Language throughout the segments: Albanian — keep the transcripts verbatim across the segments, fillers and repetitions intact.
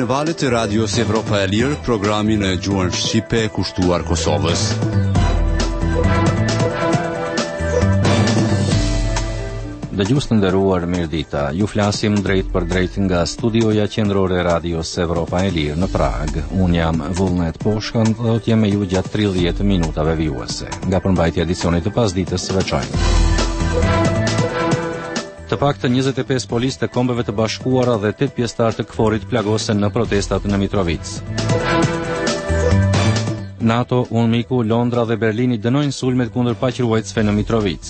në valët e Radios Evropa e Lirë, programin e gjuhën shqipe kushtuar Kosovës. Dëgjues të nderuar, mirëdita. Ju flasim drejt për drejt nga studioja qendrore e Radios Evropa e Lirë në Prag. Unë jam Vullnet Poshkën dhe do të jem me ju gjatë tridhjetë minutave vijuese nga përmbajtja e edicionit të pasdites së veçantë. Të paktën njëzet e pesë policë të Kombeve të Bashkuara dhe tetë pjesëtar të K F O R-it plagosen në protestat në Mitrovic. NATO, UNMIK-u, Londra dhe Berlini dënojnë sulmet kundër paqëruesve në Mitrovic.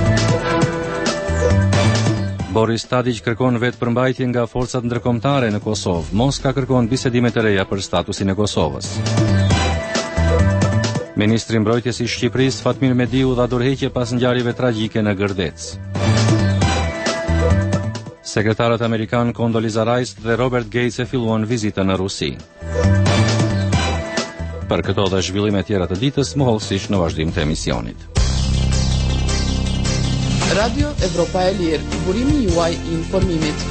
Boris Tadić kërkon vetë përmbajtje nga forcat ndërkombëtare në Kosovë. Moska kërkon bisedime të reja për statusin e Kosovës. Ministri i Mbrojtjes i Shqipërisë Fatmir Mediu dha dorëheqje pas ngjarjeve tragjike në Gërdec. Sekretarët amerikan Condoleezza Rice dhe Robert Gates e filluan vizitën në Rusi. Për këto dhe zhvillime tjera të ditës, mohëllësisht në vazhdim të emisionit. Radio Evropa e Lirë, burimi juaj i informimit.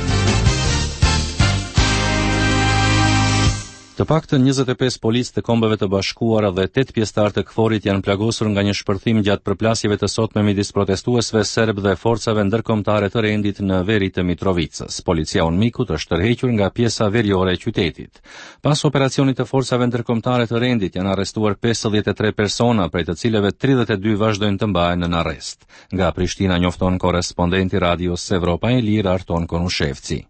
Të paktën njëzet e pesë policë të Kombeve të Bashkuara dhe tetë pjesëtar të K F O R-it janë plagosur nga një shpërthim gjatë përplasjeve të sotme midis protestuesve serb dhe forcave ndërkombëtare të rendit në veri të Mitrovicës. Policia UNMIK-ut është tërhequr nga pjesa veriore e qytetit. Pas operacionit të forcave ndërkombëtare të rendit janë arrestuar pesëdhjetë e tre persona, prej të cilëve tridhjetë e dy vazhdojnë të mbahen në arrest. Nga Prishtina njofton korrespondenti Radios Evropa e Lirë Arton Konushevci.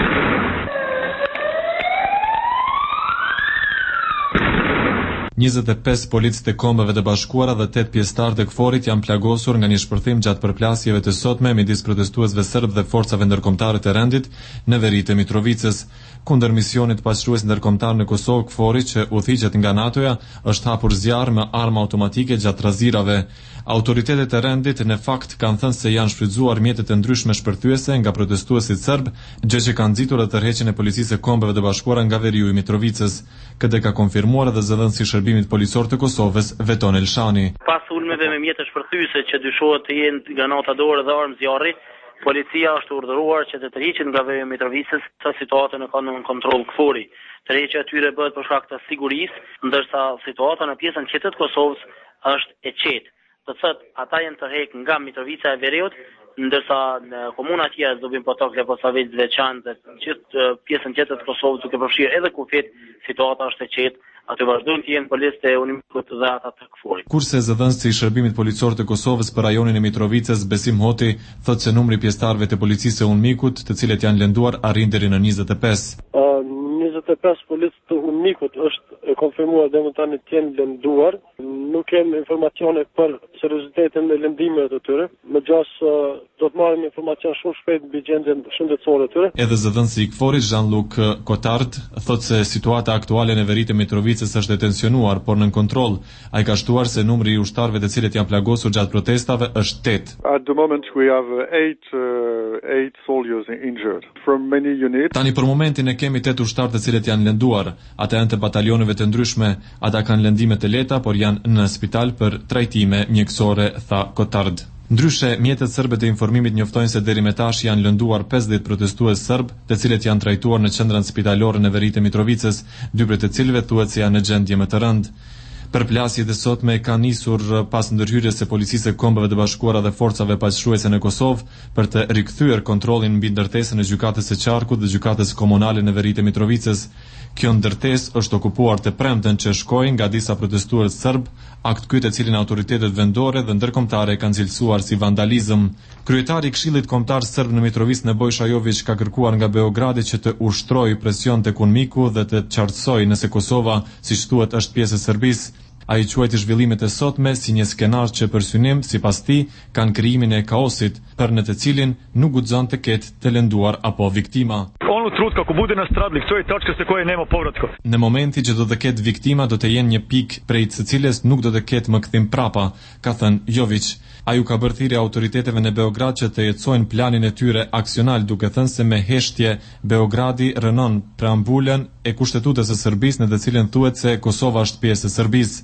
njëzet e pesë policë të Kombeve të Bashkuara dhe tetë pjesëtar të K F O R-it janë plagosur nga një shpërthim gjatë përplasjeve të sotme midis protestuesve serb dhe forcave ndërkombëtare të rendit në veri të Mitrovicës. Kundër misionit paqërues ndërkombëtar në Kosovë, K F O R-i që udhëhiqet nga NATO-ja është hapur zjarr me armë automatike gjatë razirave. Autoritetet e rendit në fakt kanë thënë se janë shfrytzuar mjete të ndryshme shpërthyese nga protestuesit serb, gjë që ka nxitur atë tërheqjen e policisë së Kombeve të Bashkuara nga veriu i Mitrovicës. Këtë ka konfirmuar edhe zëdhënësi i shërbimit policor të Kosovës, Veton Elshani. Pas ulmeve me mjete shpërthyese që dyshohet të jenë granata dorë dhe armë zjarri, policia është urdhëruar që të tërhiqet nga veriu i Mitrovicës sa situata në kanë në kontroll K F O R-i. Tërheqja e tyre bëhet për shkak të sigurisë, ndërsa situata në pjesën tjetër të Kosovës është e qetë. Të thotë ata janë tërhequr nga Mitrovica e veriut, ndërsa në komuna tjera do vim Potok, Leposavic, Veçantë, gjithë pjesën tjetër të Kosovës duke përfshirë edhe Kufit, situata është e qetë. Aty vazhdojnë të jenë policë të UNMIK-ut dhe ata të K F O R-it. Kurse zëdhënësi i shërbimit policor të Kosovës për rajonin e Mitrovicës, Besim Hoti, thotë se numri i pjesëtarëve të policisë së UNMIK-ut, të cilët janë lënduar, arrin deri në njëzet e pesë. Uh, njëzet e pesë policë të UNMIK-ut është e konfirmuar dhe më tani të jenë lënduar. Nuk kemë informacione për seriozitetin e lëndimeve të tyre. Megjithëse uh, do të marrim informacion shumë shpejt mbi gjendjen shëndetësore të tyre. Edhe zëdhënësi i K F O R-it Jean-Luc Cotard thotë se situata aktuale në veri të Mitrovicës është e tensionuar, por nën kontroll. Ai ka shtuar se numri i ushtarëve të cilët janë plagosur gjatë protestave është tetë. At the moment we have eight uh, eight soldiers injured from many units. Tani për momentin e kemi tetë ushtarë të cilët janë lënduar. Ata janë të batalioneve të ndryshme, ata kanë lëndime të lehta, por janë në spital për trajtime mjekësore, tha Cotard. Ndryshe, mjetet serbe të informimit njoftojnë se deri me tash janë lënduar pesëdhjetë protestues serb, të cilët janë trajtuar në qendrën spitalore në veri të Mitrovicës, dy prej të cilëve thuhet se janë në gjendje më të rëndë. Përplasjet e sotme kanë nisur pas ndërhyrjes së policisë së Kombeve të Bashkuara dhe forcave paqëruese në Kosovë për të rikthyer kontrollin mbi ndërtesën e gjykatës së Qarkut dhe gjykatës komunale në veri të Mitrovicës. Kjo ndërtesë është okupuar të premten që shkojnë nga disa protestues serb, akt ky të cilin autoritetet vendore dhe ndërkombëtare kanë cilësuar si vandalizëm. Kryetari i Këshillit Kombëtar Serb në Mitrovicë, Nebojša Jović, ka kërkuar nga Beogradi që të ushtrojë presion tek UNMIK-u dhe të qartësojë nëse Kosova, siç thuhet, është pjesë e Serbisë. Ai quajti zhvillimet e sotme si një skenar që për synim, sipas tij, kanë krijimin e kaosit, për në të cilin nuk guxon të ketë të lënduar apo viktima. Onog trenutka ako bude nastradnik, to je tačka sa koje nema povratka. Në momentin që do të ketë viktima, do të jenë një pikë prej së cilës nuk do të ketë më kthim prapa, ka thënë Jović. Ai u ka bërë thirrje autoriteteve në Beograd që të jetësojnë planin e tyre aksional, duke thënë se me heshtje Beogradi rënon preambulën e Kushtetutës së Serbisë, në të cilën thuhet se Kosova është pjesë e Serbisë.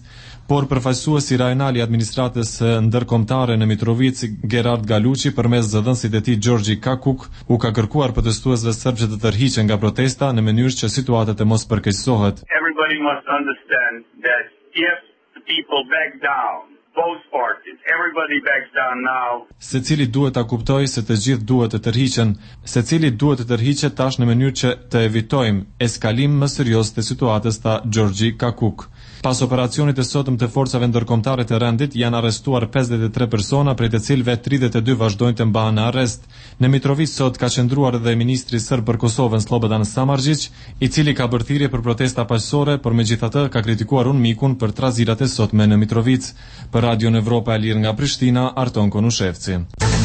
por përfaqësuesi rajonal i administratës ndërkombëtare në Mitrovic, Gerard Galuçi, përmes zëdhënësit e tij Gjorgji Kakuk, u ka kërkuar protestuesve serbë që të tërhiqen nga protesta në mënyrë që situata të mos përkeqësohet. Everybody must understand that if the people back down, both parties, everybody backs down now. Secili duhet ta kuptojë se të gjithë duhet të tërhiqen, secili duhet të tërhiqet tash në mënyrë që të evitojmë eskalim më serioz të situatës, tha Gjorgji Kakuk. Pas operacionit të sotëm të forcave ndërkombëtare të rendit janë arrestuar pesëdhjetë e tre persona, prej të cilëve tridhjetë e dy vazhdojnë të mbahen në arrest. Në Mitrovic sot ka qëndruar edhe ministri serb për Kosovën Slobodan Samardžić, i cili ka bërë thirrje për protesta paqësore, por megjithatë ka kritikuar UNMIK-un për trazirat e sotme në Mitrovic. Për Radio Evropa e Lirë nga Prishtina, Arton Konushevci.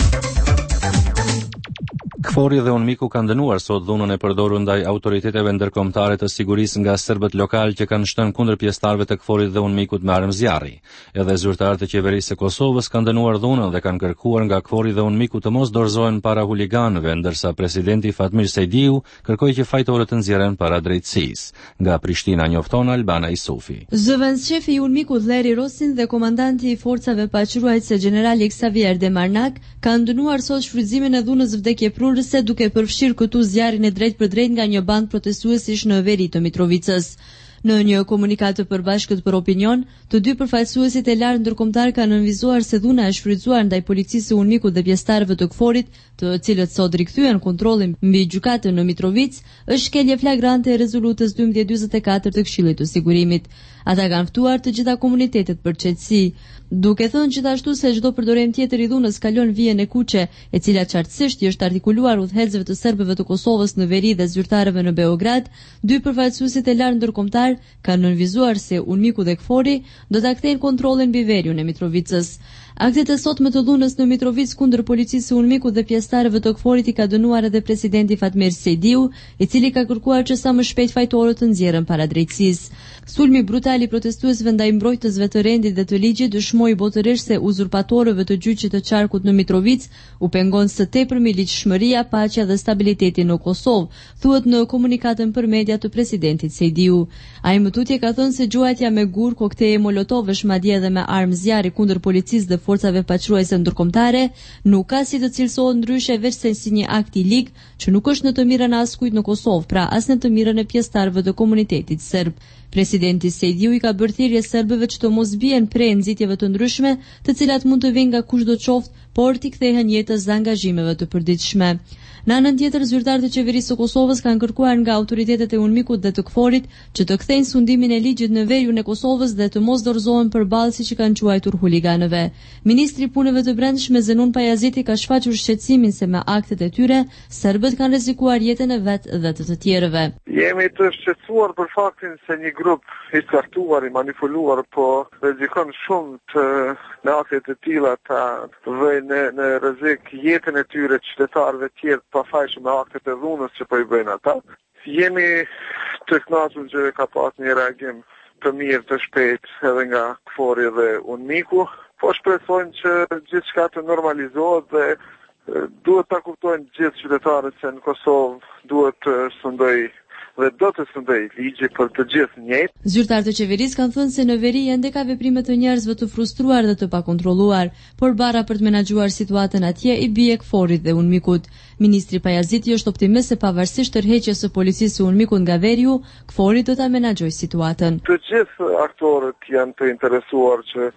Kfori dhe UNMIK-u kanë dënuar sot dhunën e përdorur ndaj autoriteteve ndërkombëtare të sigurisë nga serbët lokal që kanë shtënë kundër pjesëtarëve të Kforit dhe UNMIK-ut me armë zjarri. Edhe zyrtarët e qeverisë së Kosovës kanë dënuar dhunën dhe kanë kërkuar nga Kfori dhe UNMIK-u të mos dorëzohen para huliganëve, ndërsa presidenti Fatmir Sejdiu kërkoi që fajtorët të nxjerren para drejtësisë. Nga Prishtina njofton Albana Isufi. Zëvendëshefi i UNMIK-ut Leri Rosin dhe komandanti i forcave paqëruese generali Xavier Demarnak kanë dënuar sot shfrytëzimin e dhunës vdekjeprurëse duke përfshirë këtu zjarrin e drejt për drejt nga një band protestuesish në veri të Mitrovicës. Në një komunikat të përbashkët për opinion, të dy përfaqësuesit e lartë ndërkombëtar kanë nënvizuar se dhuna e shfrytzuar ndaj policisë së UNMIK-ut dhe pjesëtarëve të Kforit, të cilët sot rikthyen kontrollin mbi gjykatën në Mitrovic, është shkelje flagrante e rezolutës dymbëdhjetë dymbëdhjetë e katër të Këshillit të Sigurimit. Ata kanë ftuar të gjitha komunitetet për qetësi, duke thënë gjithashtu se çdo përdorim tjetër i dhunës kalon vijen e kuqe, e cila qartësisht i është artikuluar udhëheqësve të serbëve të Kosovës në veri dhe zyrtarëve në Beograd. Dy përfaqësuesit e lartë ndërkombëtar kanë nënvizuar se UNMIK-u dhe Kfori do ta kthejnë kontrollin mbi veriun e Mitrovicës. Aktet e sotme të dhunës në Mitrovic kundër policisë së UNMIK-ut dhe pjesëtarëve të Kforit i ka dënuar edhe presidenti Fatmir Sejdiu, i cili ka kërkuar që sa më shpejt fajtorët të nxjerren para drejtësisë. Sulmi brutal i protestuesve ndaj mbrojtësve të rendit dhe të ligjit dëshmoi botërisht se uzurpatorëve të gjyqit të qarkut në Mitrovic u pengon së tepërmi ligjshmëria, paqja dhe stabiliteti në Kosovë, thuhet në komunikatën për media të presidentit Sejdiu. Ai më tutje ka thënë se gjuajtja me gur, kokteje molotovësh, madje edhe me armë zjarri kundër policisë dhe forcave paqëruese ndërkombëtare nuk ka si të cilësohet ndryshe veç se si një akt i lig që nuk është në të mirën e askujt në Kosovë, pra as në të mirën e pjesëtarëve të komunitetit serb. Presidenti Sejdiu i ka bërë thirrje serbëve që të mos bien prej nxitjeve të ndryshme, të cilat mund të vinë nga kushdo qoftë, por t'i kthehen jetës dhe angazhimeve të përditshme. Në anën tjetër, zyrtarët e qeverisë së Kosovës kanë kërkuar nga autoritetet e UNMIK-ut dhe të Kforit që të kthejnë sundimin e ligjit në veriun e Kosovës dhe të mos dorëzohen përballë siç i kanë quajtur huliganëve. Ministri i Punëve të Brendshme Zenun Pajaziti ka shfaqur shqetësimin se me aktet e tyre serbët kanë rrezikuar jetën e vet dhe të të tjerëve. Jemi të shqetësuar për faktin se një grup i skartuar, i manipuluar, po rrezikon shumë të në aktet e tilla ta vëjnë në, në rrezik jetën e tyre qytetarëve tjerë pafajshëm me aktet e dhunës që po i bëjnë ata. Jemi të kënaqur që ka pas një reagim të mirë të shpejt edhe nga Kfori dhe UNMIK-u, po shpresojmë që gjithçka të normalizohet dhe duhet ta kuptojnë gjithë qytetarët se në Kosovë duhet të shëndoj dhe do të shëndoj ligji për të gjithë njëjtë. Zyrtarët e qeverisë kanë thënë se në veri ende ka veprime të njerëzve të frustruar dhe të pakontrolluar, por bara për të menaxhuar situatën atje i bie Kforit dhe UNMIK-ut. Ministri Pajaziti është optimist se pavarësisht tërheqjes së policisë së UNMIK-ut nga veriu, Kfori do ta menaxhojë situatën. Të gjithë aktorët janë të interesuar që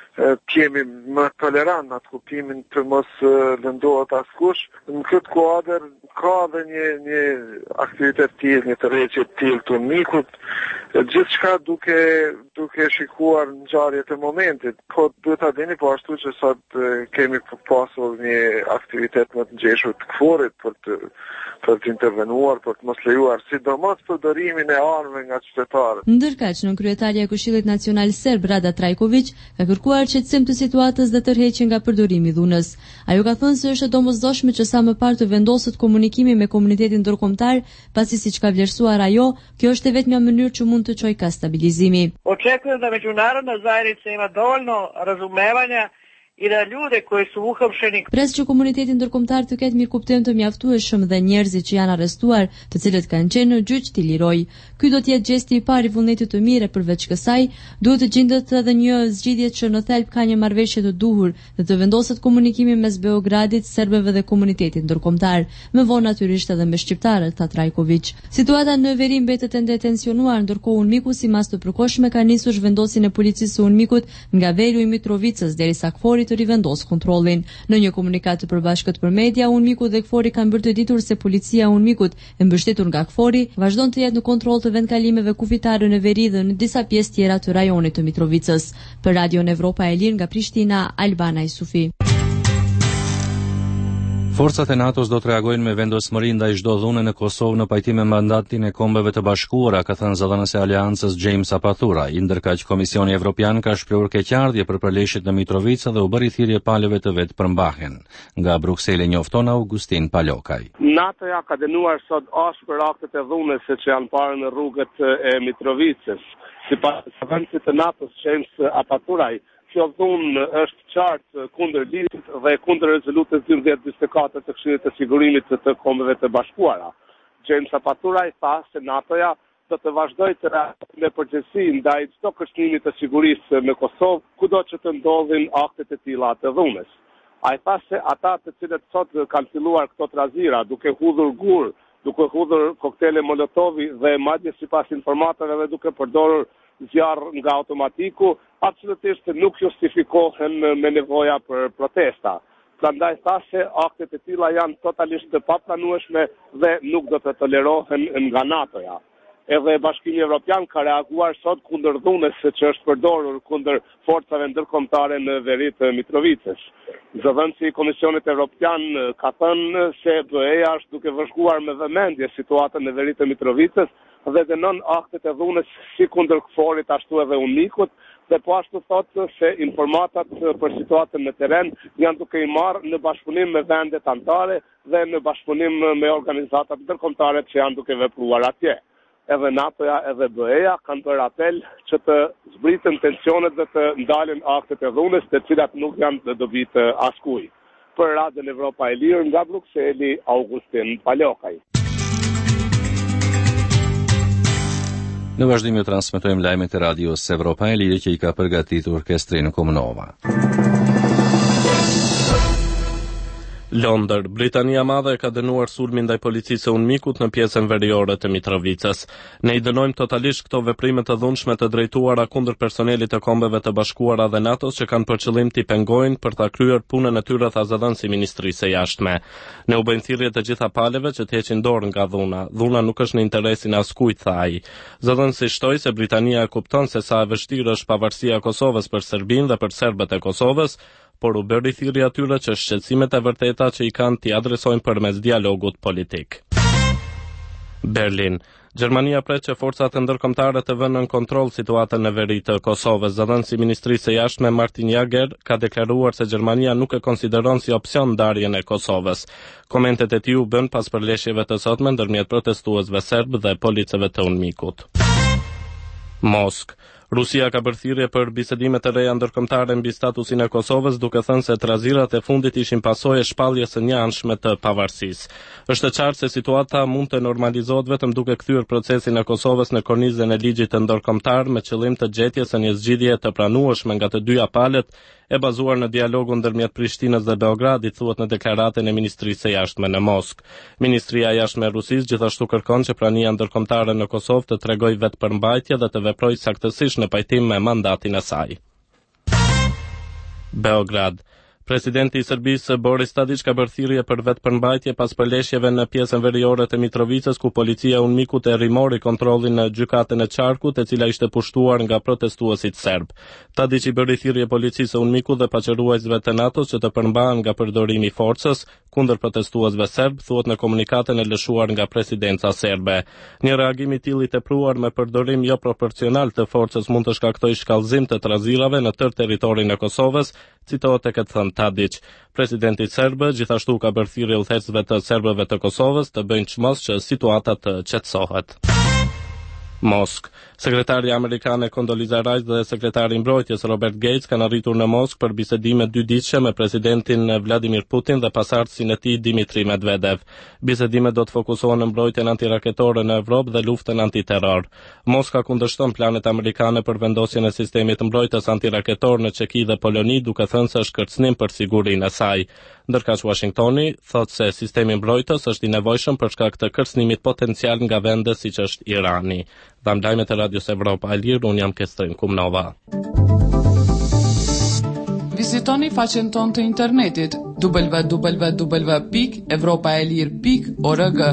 të jemi më tolerant në atë kuptimin të mos lëndohet askush. Në këtë kuadër ka dhe një, një aktivitet tillë, një tërheqje tillë të UNMIK-ut, gjithçka duke duke shikuar ngjarjet e momentit. Po duhet ta dini po ashtu që sot kemi pasur një aktivitet më të ngjeshur të Kforit për të për të intervenuar, për të mos lejuar sidomos përdorimin e armëve nga qytetarët. Ndërkaq, nën kryetaria e Këshillit Nacional Serb Rada Trajković ka kërkuar qetësim të situatës dhe tërheqje nga përdorimi i dhunës. Ajo ka thënë se është e domosdoshme që sa më parë të vendoset komunikimi me komunitetin ndërkombëtar, pasi siç ka vlerësuar ajo, kjo është e vetmja mënyrë që mund të çojë ka stabilizimi. Očekujem da međunarodna zajednica ima dovoljno razumevanja inalune koje su uhapšeni. Pres që komuniteti ndërkombëtar të ketë mirëkuptim të mjaftueshëm dhe njerëzit që janë arrestuar, të cilët kanë qenë në gjyq t'i lirojë. Ky do të jetë gjesti i parë i vullnetit të mirë. Përveç kësaj, duhet të gjendet edhe një zgjidhje që në thelb ka një marrëveshje të duhur dhe të vendoset komunikimi mes Beogradit, serbëve dhe komunitetit ndërkombëtar, më vonë natyrisht edhe me shqiptarët, tha Trajković. Situata në veri mbetet ende tensionuar, ndërkohë UNMIK-u si mas të përkohshme ka nisur zhvendosjen e policisë së UNMIK-ut nga veri i Mitrovicës derisa Kfori të rivendos kontrollin. Në një komunikat të përbashkët për media, UNMIK-u dhe Kfori kanë bërë të ditur se policia e UNMIK-ut e mbështetur nga Kfori vazhdon të jetë në kontroll të vendkalimeve kufitare në veri dhe në disa pjesë tjera të rajonit të Mitrovicës. Për Radion Evropa e Lirë nga Prishtina, Albana Isufi. Forcat e NATO-s do të reagojnë me vendosmëri ndaj çdo dhune në Kosovë në pajtim me mandatin e Kombeve të Bashkuara, ka thënë zëdhënësi i Aleancës James Apathura, ndërkaq Komisioni Evropian ka shprehur keqardhje për përleshjet në Mitrovicë dhe u bëri thirrje palëve të vet përmbahen. Nga Brukseli njofton Augustin Palokaj. NATO-ja ka dënuar sot as për aktet e dhunës që janë parë në rrugët e Mitrovicës. Sipas zëdhënësit të NATO-s James Apathuraj, kjo dhunë është qartë kundër ligjit dhe kundër rezolutës dymbëdhjetë njëzet e katër të Këshillit të Sigurimit të Kombeve të Bashkuara. James Apathuraj tha se NATO-ja do të vazhdojë të reagojë me përgjegjësi ndaj çdo kërcënimi të sigurisë në Kosovë, kudo që të ndodhin aktet e tilla të dhunës. Ai tha se ata të cilët sot kanë filluar këto trazira, duke hudhur gur, duke hudhur koktele Molotovi dhe madje sipas informatave edhe duke përdorur zjarr nga automatiku, absolutisht nuk justifikohen me nevoja për protesta. Prandaj tha se aktet e tilla janë totalisht të paplanueshme dhe nuk do të tolerohen nga NATO-ja. Edhe Bashkimi Evropian ka reaguar sot kundër dhunës që është përdorur kundër forcave ndërkombëtare në veri të Mitrovicës. Zëdhënësi i Komisionit Evropian ka thënë se B E-ja është duke vëzhguar me vëmendje situatën në veri të Mitrovicës dhe dënon aktet e dhunës si kundër Kforit ashtu edhe UNMIK-ut, dhe po ashtu thotë se informatat për situatën në terren janë duke i marrë në bashkëpunim me vendet anëtare dhe në bashkëpunim me organizatat ndërkombëtare që janë duke vepruar atje. Edhe NATO-ja edhe B E-ja kanë bërë apel që të zbritën tensionet dhe të ndalin aktet e dhunës, të cilat nuk janë të dobi të askujt. Për Radion Evropa e Lirë nga Brukseli, Augustin Palokaj. Në vazhdim ju transmetojmë lajmet e Radios Evropa e Lirë që i ka përgatitur Orkestrinë Komunova. Londër, Britania Madhe ka dënuar sulmin ndaj policisë së UNMIK-ut në pjesën veriore të Mitrovicës. Ne i dënojmë totalisht këto veprime të dhunshme të drejtuara kundër personelit të Kombeve të Bashkuara dhe NATO-s që kanë për qëllim t'i pengojnë për ta kryer punën e tyre, tha zëdhënësi i Ministrisë së Jashtme. Ne u bëjmë thirrje të gjitha palëve që të heqin dorë nga dhuna. Dhuna nuk është në interesin e askujt, tha ai. Zëdhënësi shtoi se Britania e kupton se sa e vështirë është pavarësia e Kosovës për Serbinë dhe për serbët e Kosovës, por u bëri thirrje atyre që shqetësimet e vërteta që i kanë t'i adresojnë përmes dialogut politik. Berlin. Gjermania pret që forcat ndërkombëtare të vënë në kontroll situatën në veri të Kosovës. Zëdhënësi i Ministrisë së Jashtme Martin Jager ka deklaruar se Gjermania nuk e konsideron si opsion ndarjen e Kosovës. Komentet e tij u bën pas përleshjeve të sotme ndërmjet protestuesve serb dhe policëve të UNMIK-ut. Moskë. Rusia ka bërë thirrje për bisedime të reja ndërkombëtare mbi statusin e Kosovës, duke thënë se trazirat e fundit ishin pasojë e shpalljes së njëanshme të pavarësisë. Është e qartë se situata mund të normalizohet vetëm duke kthyer procesin e Kosovës në kornizën e ligjit të ndërkombëtar me qëllim të gjetjes së një zgjidhje të pranueshme nga të dyja palët, e bazuar në dialogun ndërmjet Prishtinës dhe Beogradit, thuhet në deklaratën e Ministrisë së Jashtme në Moskë. Ministria e Jashtme e Rusisë gjithashtu kërkon që prania ndërkombëtare në Kosovë të tregojë vetëpërmbajtje dhe të veprojë saktësisht në pajtim me mandatin e saj. Beograd. Presidenti i Serbisë Boris Tadić ka bërë thirrje për vetëpërmbajtje pas përleshjeve në pjesën veriore të Mitrovicës, ku policia e UNMIK-ut e rimori kontrollin në gjykatën e Qarkut, e cila ishte pushtuar nga protestuesit serb. Tadić i bëri thirrje policisë së UNMIK-ut dhe paqëruesve të NATO-s që të përmbahen nga përdorimi i forcës kundër protestuesve serb, thuhet në komunikatën e lëshuar nga presidenca serbe. Një reagim i tillë i tepruar me përdorim jo proporcional të forcës mund të shkaktojë shkallëzim të trazirave në tërë territorin e Kosovës, citohet tek thënë Tadić. Presidenti serb gjithashtu ka bërë thirrje udhëheqësve të serbëve të Kosovës të bëjnë çmos që situata të qetësohet. Moskë. Sekretari amerikan Condoleezza Rice dhe sekretari i mbrojtjes Robert Gates kanë arritur në Moskë për bisedime dydiqe me presidentin Vladimir Putin dhe pasardhësin e tij Dmitri Medvedev. Bisedimet do të fokusohen në mbrojtjen antiraketore në Evropë dhe luftën antiterror. Moska kundërshton planet amerikane për vendosjen e sistemit mbrojtës antiraketor në Çeki dhe Poloni, duke thënë se është kërcënim për sigurinë e saj. Ndërkaq Washingtoni thotë se sistemi mbrojtës është i nevojshëm për shkak të kërcënimit potencial nga vende siç është Irani. Dham lajmet e Radios Evropa e Lirë, unë jam Kestrin Kumnova. Vizitoni faqen tonë të internetit w w w pikë evropa e lirë pikë org.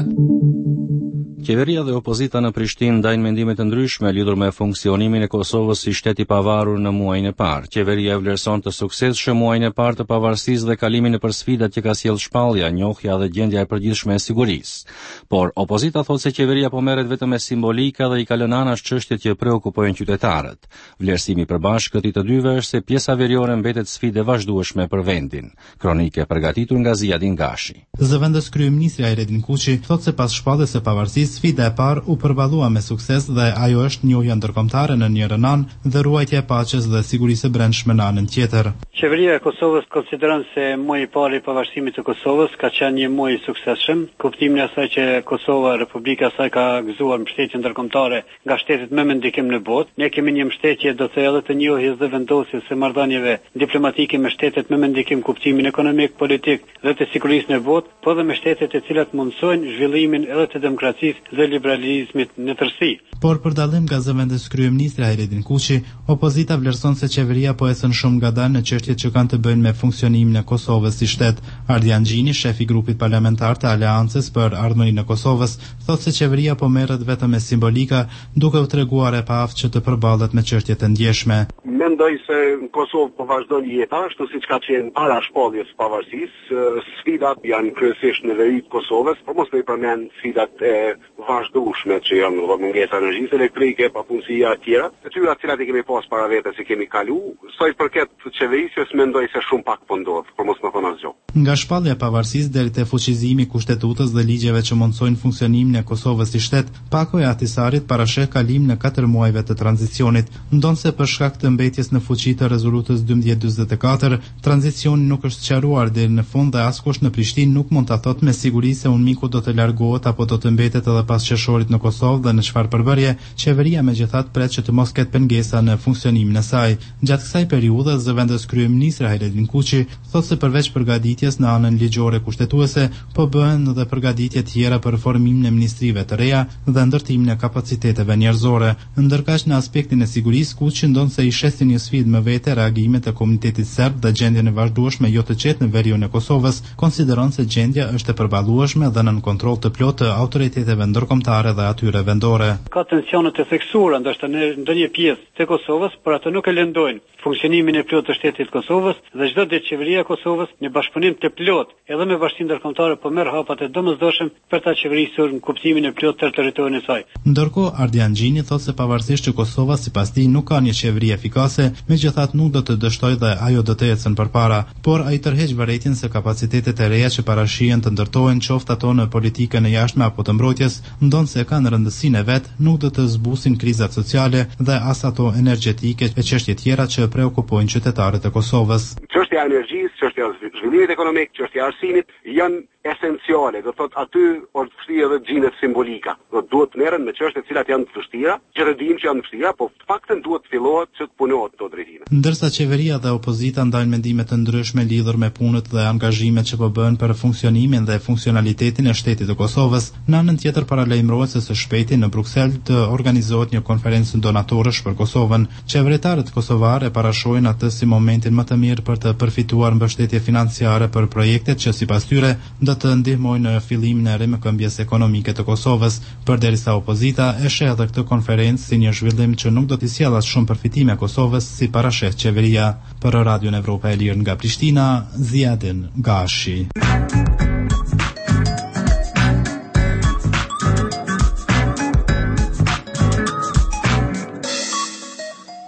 Qeveria dhe opozita në Prishtinë ndajnë mendime të ndryshme lidhur me funksionimin e Kosovës si shtet i pavarur në muajin e parë. Qeveria e vlerëson të suksesshëm muajin e parë të pavarësisë dhe kalimin nëpër sfidat që ka sjellë shpallja, njohja dhe gjendja e përgjithshme e sigurisë. Por opozita thotë se qeveria po merret vetëm me simbolika dhe i ka lënë anash çështjet që preokupojnë qytetarët. Vlerësimi i përbashkët i të dyve është se pjesa veriore mbetet sfidë e vazhdueshme për vendin. Kronike përgatitur nga Ziadin Gashi. Zëvendës kryeministri Ajredin Kuqi thotë se pas shpalljes së pavarësisë sfida e parë u përballua me sukses dhe ajo është njohja ndërkombëtare në njërin anë dhe ruajtja e paqes dhe sigurisë së brendshme në anën tjetër. Qeveria e Kosovës konsideron se muaji i parë i pavarësimit të Kosovës ka qenë një muaj i suksesshëm, kuptimin e asaj që Kosova, Republika e saj ka gëzuar mbështetje ndërkombëtare nga shtetet më me ndikim në botë. Ne kemi një mbështetje do të edhe të njohjes dhe vendosjes së marrëdhënieve diplomatike me shtetet më me ndikim kuptimin ekonomik, politik dhe të sigurisë në botë, por dhe me shtetet e cilat mundsojnë zhvillimin edhe të demokracisë dhe liberalizmit në tërësi. Por për dallim nga zëvendës kryeministri Ajredin Kuqi, opozita vlerëson se qeveria po ecën shumë ngadalë në çështjet që kanë të bëjnë me funksionimin e Kosovës si shtet. Ardian Gjini, shef i grupit parlamentar të Aleancës për Ardhmërinë e Kosovës, thotë se qeveria po merret vetëm me simbolika, duke u treguar e paaftë që të përballet me çështjet e ndjeshme. Mendoj se në Kosovë po vazhdon jeta ashtu siç ka qenë para shpalljes së pavarësisë. Sfidat janë kryesisht në veri të Kosovës, por mos me i përmend sfidat e vazhdueshme që janë mungesa e energjisë elektrike, papunësia e tjera, të tyra të cilat i kemi pas para vetes si kemi kalu, sa i përket qeverisjes mendoj se shumë pak po ndodh, por mos më thon asgjë. Nga shpallja e pavarësisë deri te fuqizimi i kushtetutës dhe ligjeve që mundsojnë funksionimin e Kosovës si shtet, Pako e Ahtisarit parasheh kalim në katër muajve të tranzicionit, ndonse për shkak të mbetjes në fuqi të rezolutës dymbëdhjetë dymbëdhjetë e katër, tranzicioni nuk është sqaruar deri në fund dhe askush në Prishtinë nuk mund ta thotë me siguri se Unmiku do të largohet apo do të mbetet edhe pas qershorit në Kosovë dhe në çfarë përbërje. Qeveria megjithatë pret që të mos ketë pengesa në funksionimin e saj. Gjatë kësaj periudhe, zëvendës kryeministri Ajredin Kuqi thotë se përveç përgatitjes në anën ligjore kushtetuese, po bëhen edhe përgatitje tjera për formimin e ministrive të reja dhe ndërtimin e kapaciteteve njerëzore. Ndërkaq në aspektin e sigurisë, Kuqi ndon se i shesin një sfidë më vete reagimet e komunitetit serb dhe gjendjen e vazhdueshme jo të qetë në veriun e Kosovës, konsideron se gjendja është e përballueshme dhe nën kontroll të plotë të autoriteteve ndërkombëtare dhe atyre vendore. Ka tensione të theksuara ndoshta në ndonjë pjesë të Kosovës, por ato nuk e lëndojnë funksionimin e plotë të shtetit të Kosovës dhe çdo ditë qeveria e Kosovës në bashkëpunim të plotë edhe me bashkinë ndërkombëtare po merr hapat e domosdoshëm për ta qeverisur në kuptimin e plotë të territorin e saj. Ndërkohë Ardian Gjini thotë se pavarësisht që Kosova sipas tij nuk ka një qeveri efikase, megjithatë nuk do të dështojë dhe ajo do të ecën përpara, por ai tërheq vërejtjen se kapacitetet e reja që parashihen të ndërtohen qoftë ato në politikën e jashtme apo të mbrojtjes, ndonse kanë rëndësinë e vet, nuk do të zbusin krizat sociale dhe as ato energjetike e çështje tjera që preokupojnë qytetarët e Kosovës. Çështja e energjisë, çështja e zhvillimit ekonomik, çështja e arsimit janë esenciale, do thotë aty është vështirë edhe xhinet simbolika. Do duhet merren me çështje të cilat janë të vështira, që e dimë që janë të vështira, po faktën duhet të fillohet që të punohet këto drejtime. Ndërsa qeveria dhe opozita ndajnë mendime të ndryshme lidhur me punët dhe angazhimet që po bëhen për funksionimin dhe funksionalitetin e shtetit të Kosovës, në anën tjetër paralajmërohet se së shpejti në Bruksel të organizohet një konferencë donatorësh për Kosovën. Qeveritarët kosovarë e parashojnë atë si momentin më të mirë për të përfituar mbështetje financiare për projektet që sipas tyre do të ndihmojnë në fillimin e rimëkëmbjes ekonomike të Kosovës, përderisa opozita e sheh edhe këtë konferencë si një zhvillim që nuk do t'i sjellë as shumë përfitime Kosovës si parasheh qeveria. Për Radion Evropa e Lirë nga Prishtina, Ziadin Gashi.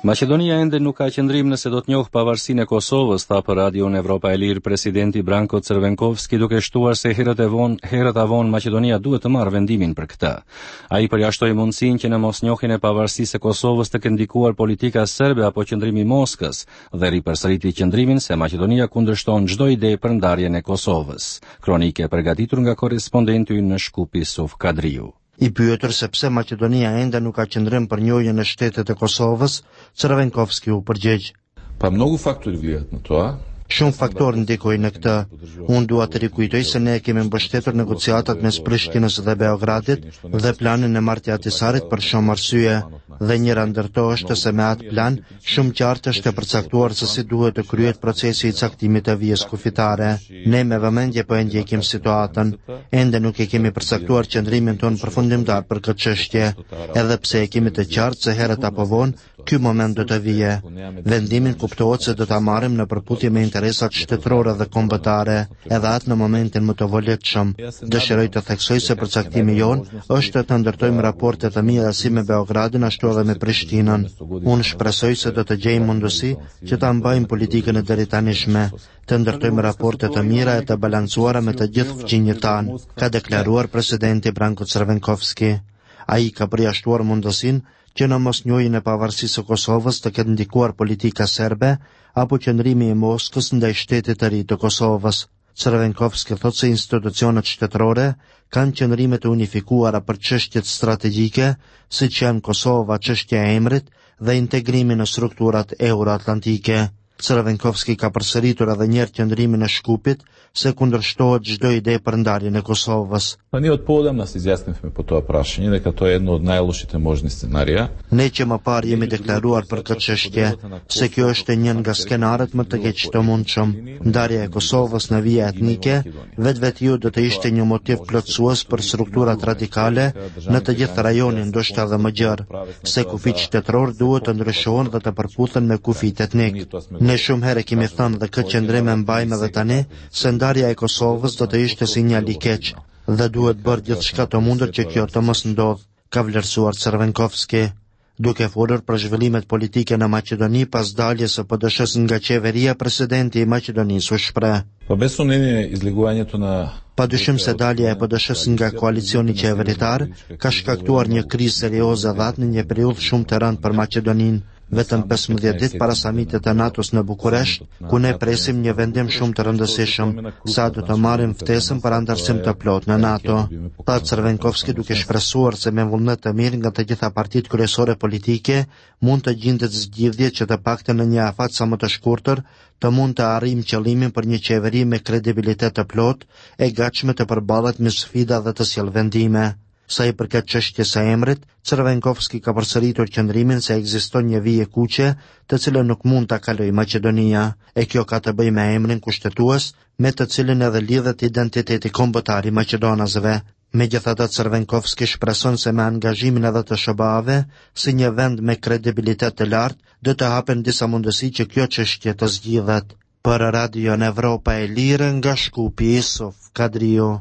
Maqedonia ende nuk ka qëndrim nëse do të njohë pavarësinë e Kosovës, tha për Radion Evropa e Lirë presidenti Branko Crvenkovski, duke shtuar se herët e vonë, herët avon Maqedonia duhet të marrë vendimin për këtë. Ai përjashtoi mundësinë që në mosnjohjen e pavarësisë së Kosovës të këndikuar politika serbe apo qëndrimi i Moskës dhe ripërsëriti qëndrimin se Maqedonia kundërshton çdo ide për ndarjen e Kosovës. Kronike përgatitur nga korrespondenti ynë në Shkupi Suf Kadriu. I pyetur se pse Maqedonia ende nuk ka qëndrim për njohjen e shtetet e Kosovës, Crvenkovski u përgjigj. Pa mnogo faktori vlijet në to, Shumë faktorë ndikojnë në këtë. Unë dua të rikujtoj se ne kemi mbështetur negociatat mes Prishtinës dhe Beogradit dhe planin e marrjes së Ahtisarit për shumë arsye, dhe njëra ndër to është se me atë plan shumë qartë është e përcaktuar se si duhet të kryhet procesi i caktimit të vijës kufitare. Ne me vëmendje po e ndjekim situatën, ende nuk e kemi përcaktuar qëndrimin tonë përfundimtar për këtë çështje, edhe pse e kemi të qartë se herët apo vonë ky moment do të vijë. Vendimin kuptohet se do ta marrim në përputhje me interesat shtetërore dhe kombëtare, edhe atë në momentin më të volitshëm. Dëshiroj të theksoj se përcaktimi jon është të ndërtojmë raporte të mira si me Beogradin ashtu edhe me Prishtinën. Unë shpresoj se do të gjejmë mundësi që ta mbajmë politikën e deritanishme, të ndërtojmë raporte të mira e të balancuara me të gjithë fqinjët tanë, ka deklaruar presidenti Branko Crvenkovski. Ai ka përjashtuar mundësinë që në mosnjohjen e pavarësisë së Kosovës të ketë ndikuar politika serbe apo qëndrimi i Moskës ndaj shtetit të ri të Kosovës. Crvenkovski thotë se institucionet shtetërore kanë qëndrime të unifikuara për çështjet strategjike, siç janë Kosova, çështja e emrit dhe integrimi në strukturat euroatlantike. Crvenkovski ka përsëritur edhe një herë qëndrimin e Shkupit se kundërshtohet çdo ide për ndarjen e Kosovës. Pa ние отдавна се изяснихме по това прашање дека тоа е едно од најлошите можни сценарија. Ne që më parë jemi deklaruar për këtë çështje se kjo është një nga skenaret më të keq të mundshëm. Ndarja e Kosovës në vija etnike vetvetiu do të ishte një motiv plotësues për strukturat radikale në të gjithë rajonin, ndoshta edhe më gjerë, se kufit shtetëror duhet të ndryshohen dhe të përputhen me kufit etnik. Ne shumë herë kemi thënë dhe këtë qëndrim e mbajmë edhe tani se ndarja e Kosovës do të ishte sinjal i keq dhe duhet bërë gjithçka të mundur që kjo të mos ndodh, ka vlerësuar Crvenkovski. Duke folur për zhvillimet politike në Maqedoni pas daljes së P D S-s nga qeveria, presidenti i Maqedonisë u shpreh. Pa без съмнение излегувањето на Padyshim se dalja e P D S-s nga koalicioni qeveritar ka shkaktuar një krizë serioze dhe atë në një periudhë shumë të rëndë për Maqedoninë. Vetëm pesëmbëdhjetë ditë para samitit të NATO-s në Bukuresht, ku ne presim një vendim shumë të rëndësishëm, sa do të marrim ftesën për antarësim të plotë në NATO. Pa Crvenkovski duke shpresuar se me vullnet të mirë nga të gjitha partitë kryesore politike mund të gjendet zgjidhje që të paktën në një afat sa më të shkurtër të mund të arrijmë qëllimin për një qeveri me kredibilitet të plotë, e gatshme të përballet me sfida dhe të sjellë vendime. Sa i përket çështjes së emrit, Crvenkovski ka përsëritur qëndrimin se ekziston një vijë kuqe, të cilën nuk mund ta kalojë Maqedonia, e kjo ka të bëjë me emrin kushtetues, me të cilin edhe lidhet identiteti kombëtar i maqedonasëve. Megjithatë, Crvenkovski shpreson se me angazhimin edhe të S B A-ve, si një vend me kredibilitet të lartë, do të hapen disa mundësi që kjo çështje të zgjidhet. Për Radio Evropa e Lirë nga Shkupi, Suf Kadriu.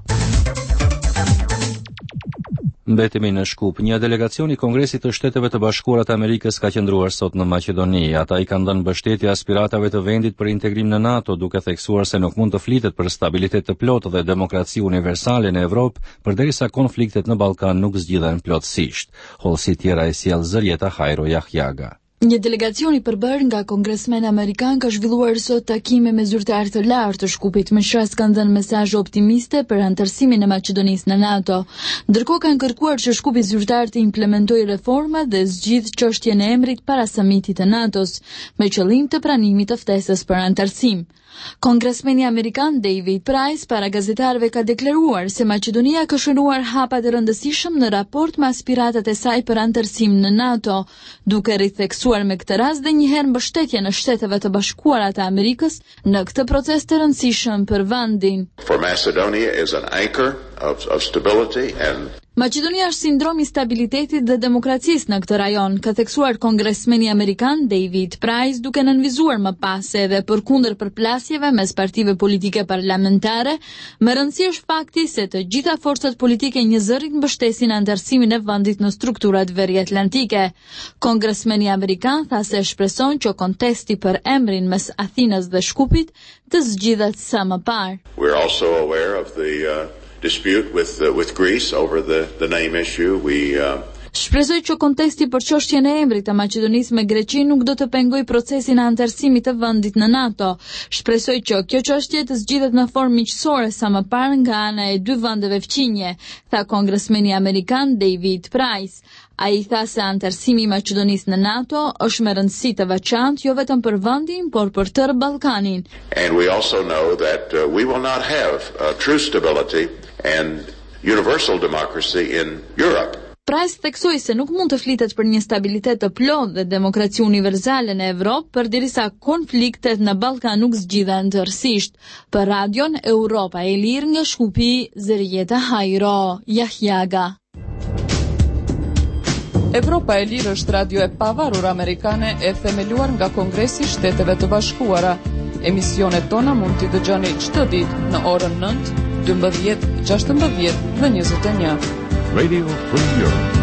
Mbetemi në Shkup. Një delegacion i Kongresit të Shteteve të Bashkuara të Amerikës ka qëndruar sot në Maqedoni. Ata i kanë dhënë mbështetje aspiratave të vendit për integrim në NATO, duke theksuar se nuk mund të flitet për stabilitet të plotë dhe demokraci universale në Evropë, përderisa konfliktet në Ballkan nuk zgjidhen plotësisht. Hollësi tjera e sjell Zërieta Hajro Jahjaga. Një delegacion i përbërë nga kongresmen amerikan ka zhvilluar sot takime me zyrtar të lartë të Shkupit, me shras kanë dhënë mesazhe optimiste për anëtarësimin e Maqedonisë në NATO. Ndërkohë kanë kërkuar që Shkupi zyrtar të implementojë reforma dhe zgjidh çështjen e emrit para samitit të NATO-s, me qëllim të pranimit të ftesës për anëtarësim. Kongresmeni amerikan David Price para gazetarëve ka deklaruar se Maqedonia ka shënuar hapa të rëndësishëm në raport me aspiratat e saj për anëtarësim në NATO, duke ritheksuar me këtë rast dhe njëherë mbështetjen e Shteteve të Bashkuara të Amerikës në këtë proces të rëndësishëm për vendin. For Macedonia is an anchor of, of stability and Maqedonia është sindrom i stabilitetit dhe demokracisë në këtë rajon, ka theksuar kongresmeni amerikan David Price, duke nënvizuar më pas se edhe përkundër përplasjeve mes partive politike parlamentare, më rëndësi është fakti se të gjitha forcat politike një zërit mbështesin anëtarësimin e vendit në strukturat veriatlantike. Kongresmeni amerikan tha se shpreson që kontesti për emrin mes Athinës dhe Shkupit të zgjidhet sa më parë. We're also aware of the uh... dispute with uh, with Greece over the the name issue. We uh... Shpresoj që kontesti për çështjen e emrit të Maqedonisë me Greqi nuk do të pengojë procesin e anëtarësimit të vendit në NATO. Shpresoj që kjo çështje të zgjidhet në formë miqësore sa më parë nga ana e dy vendeve fqinje, tha kongresmeni amerikan David Price. Ai tha se anëtarësimi i Maqedonisë në NATO është me rëndësi të veçantë jo vetëm për vendin, por për tërë Ballkanin. And we also know that uh, we will not have uh, true stability and universal democracy in Europe. Price theksoi se nuk mund të flitet për një stabilitet të plotë dhe demokraci universale në Evropë përderisa konfliktet në Ballkan nuk zgjidhen tërësisht. Për radion Europa e Lirë nga Shkupi, Zerieta Hajro, Jahjaga. Evropa e Lirë është radio e pavarur amerikane e themeluar nga Kongresi i Shteteve të Bashkuara. Emisionet tona mund t'i dëgjoni çdo ditë në orën nëntë, dymbëdhjetë, gjashtëmbëdhjetë dhe njëzet e një. Radio Free Europe.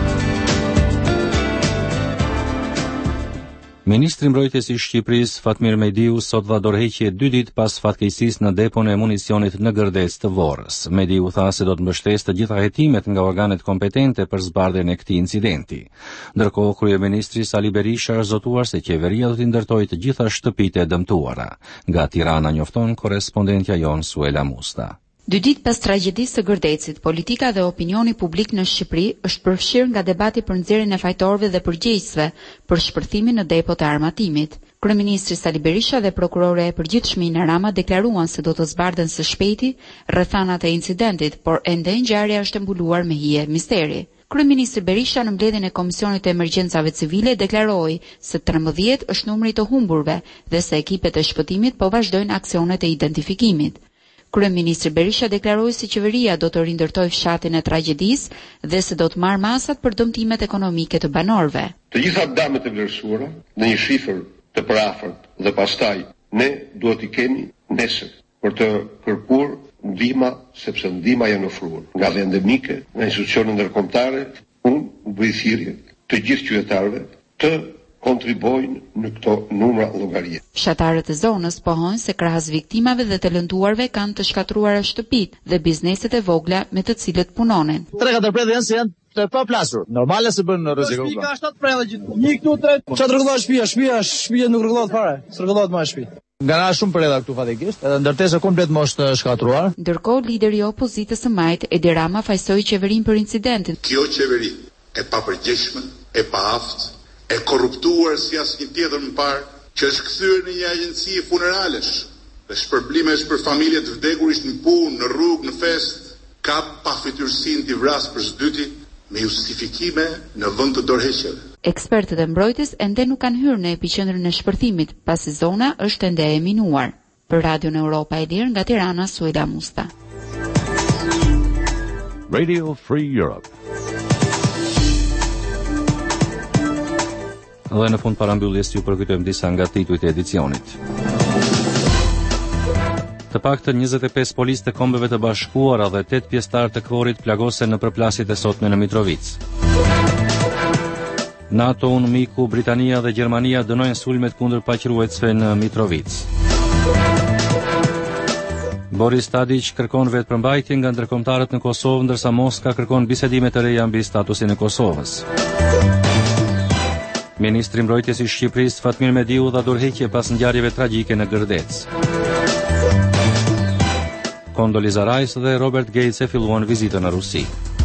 Ministri mbrojtjes i Shqipërisë Fatmir Mediu sot dha dorëheqje dy ditë pas fatkeqësisë në depon e municionit në Gërdec të Vorrës. Mediu tha se do të mbështesë të gjitha hetimet nga organet kompetente për zbardhjen e këtij incidenti. Ndërkohë, kryeministri Sali Berisha është zotuar se qeveria do të ndërtojë të gjitha shtëpitë e dëmtuara. Nga Tirana njofton korrespondentja jon Suela Musta. Dy ditë pas tragjedisë së Gërdecit, politika dhe opinioni publik në Shqipëri është përfshirë nga debati për nxjerrjen e fajtorëve dhe përgjegjësve për shpërthimin në depot e armatimit. Kryeministri Sali Berisha dhe prokurore e përgjithshme Ina Rama deklaruan se do të zbardhen së shpejti rrethanat e incidentit, por ende ngjarja është mbuluar me hije misteri. Kryeministri Berisha në mbledhjen e Komisionit të Emergjencave Civile deklaroi se trembëdhjetë është numri i të humburve dhe se ekipet e shpëtimit po vazhdojnë aksionet e identifikimit. Kryeministri Berisha deklaroi se qeveria do të rindërtojë fshatin e tragjedisë dhe se do të marrë masat për dëmtimet ekonomike të banorëve. Të gjitha dëmet e vlerësuara në një shifër të përafërt dhe pastaj ne duhet i kemi nesër për të kërkuar ndihma, sepse ndihma janë ofruar nga dhe endemike, nga institucionet ndërkombëtare, unë bëj thirrje të gjithë qytetarëve të kontribojnë në këto numra llogarie. Fshatarët e zonës pohojnë se krahas viktimave dhe të lënduarve kanë të shkatruara shtëpitë dhe bizneset e vogla me të cilët punonin. Tre katër prerë janë se janë të paplasur. Normale se bën rreziku. Shtëpia ka shtat prerë gjithë. Një këtu tre. Çfarë rregullohet shtëpia? Shtëpia, shtëpia nuk rregullohet fare. S'rregullohet më shtëpi. Nga na shumë prerë këtu fatikisht, edhe ndërtesa komplet më është shkatruar. Ndërkohë lideri i opozitës së Majt, Edi Rama, fajsoi qeverinë për incidentin. Kjo qeveri e papërgjegjshme, e paaft, e korruptuar si asnjë tjetër më parë, që është kthyer në një agjenci funeralesh, dhe shpërblimesh për familjet të vdekurisht në punë, në rrugë, në fest, ka pafytyrsinë t'i vrasë për s'dyti me justifikime në vend të dorëheqjeve. Ekspertët e mbrojtjes ende nuk kanë hyrë në epiqendrën e shpërthimit, pasi zona është ende e minuar. Për Radion Europa e Lirë nga Tirana, Suela Musta. Radio Free Europe. Dhe në fund parambylljes ju përkujtojmë disa nga titujt e edicionit. Të paktën njëzet e pesë policë të Kombeve të Bashkuara dhe tetë pjesëtarë të kvorit plagosen në përplasjet e sotme në Mitrovic. NATO, unë miku, Britania dhe Gjermania dënojnë sulmet kundër paqëruesve në Mitrovic. Boris Tadić kërkon vetëpërmbajtje nga ndërkombëtarët në Kosovë, ndërsa Moska kërkon bisedime të reja mbi statusin e Kosovës. Ministri mbrojtjes i Shqipërisë Fatmir Mediu dha dorëheqje pas ngjarjeve tragjike në Gërdec. Condoleezza Rice dhe Robert Gates e filluan vizitën në Rusi.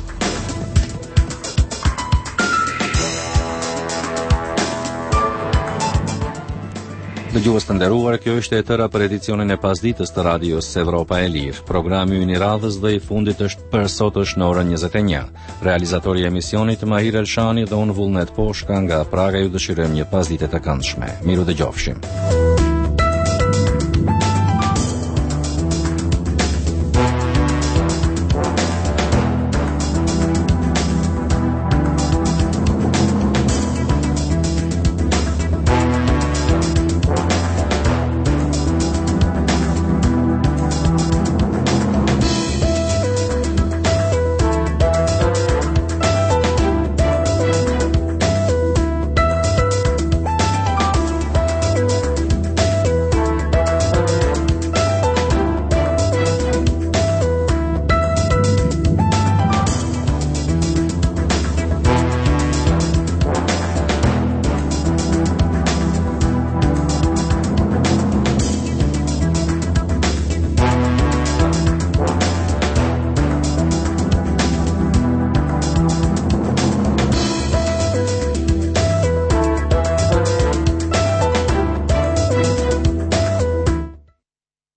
Dëgjues të nderuar, kjo ishte e tëra për edicionin e pasditës të radios Evropa e Lirë. Programi ynë i radhës dhe i fundit është për sot është në orën njëzet e një. Realizatori i emisionit Mahir Elshani dhe unë Vullnet Poshka nga Praga ju dëshirojmë një pasditë të këndshme. Miru dëgjofshim.